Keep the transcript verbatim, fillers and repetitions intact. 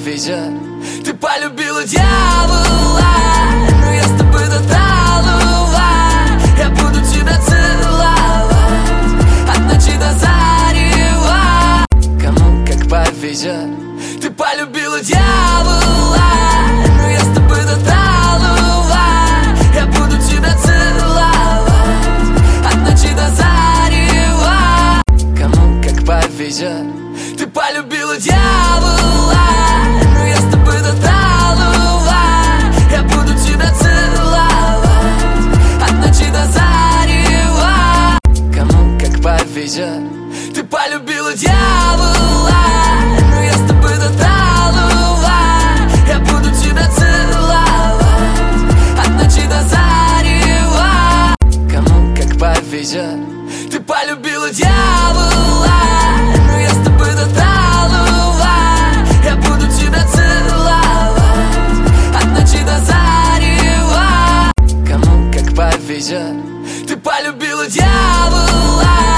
повезет. Ты полюбила дьявола, но я с тобой до талого. Я буду тебя целовать от ночи до зарева. Кому как повезет. Ты полюбила дьявола, но я с тобой до талого. Я буду тебя целовать от ночи до зарева. Кому как повезет. Ты полюбила дьявола, но я с тобой до талого. Я буду тебя целовать от ночи до зарева. Кому как повезет. Ты полюбила дьявола, но я с тобой до талого. Я буду тебя целовать от ночи до зарева. Кому как повезет. Ты полюбила дьявола, но я с тобой до талого. Я буду тебя целовать от ночи до зарева. Кому как повезет. Ты полюбила дьявола.